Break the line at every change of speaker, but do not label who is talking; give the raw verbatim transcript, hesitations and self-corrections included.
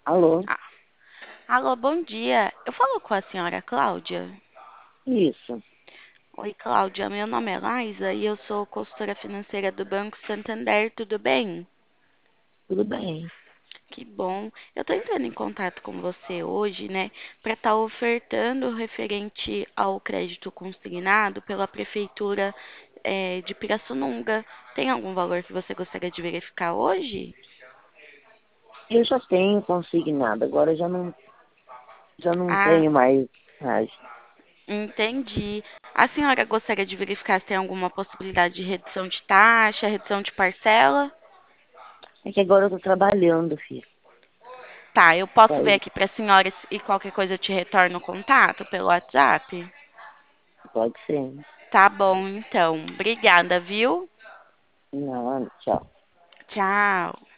Alô?
Ah, alô, bom dia. Eu falo com a senhora Cláudia.
Isso,
Oi, Cláudia. Meu nome é Laisa e eu sou consultora financeira do Banco Santander. Tudo bem?
tudo bem.
Que bom. Eu tô entrando em contato com você hoje, né, para estar ofertando referente ao crédito consignado pela Prefeitura, eh, de Pirassununga. Tem algum valor que você gostaria de verificar hoje?
Eu já tenho consignado, agora já não, já não
Ah,
tenho mais. mais.
entendi. A senhora gostaria de verificar se tem alguma possibilidade de redução de taxa, redução de parcela?
É que agora eu tô trabalhando, filho.
Tá, eu posso ver
Daí
aqui para a senhora e qualquer coisa eu te retorno o contato pelo WhatsApp?
pode ser.
Tá bom, então. Obrigada, viu?
Não, tchau.
Tchau.